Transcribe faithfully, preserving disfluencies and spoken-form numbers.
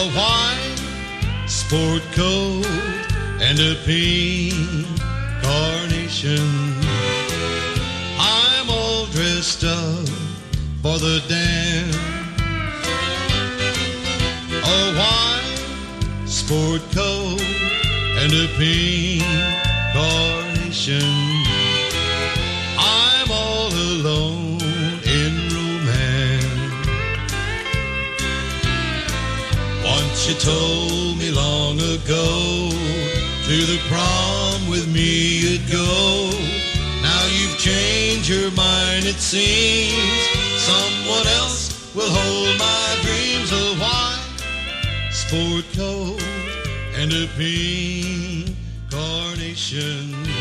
A white sport coat and a pink carnation. I'm all dressed up for the dance. A white sport coat and a pink carnation. I'm all alone in romance. Once you told me long ago to the prom with me you'd go. Now you've changed your mind, it seems. Someone else will hold my dreams. A white sport coat and a pink carnation.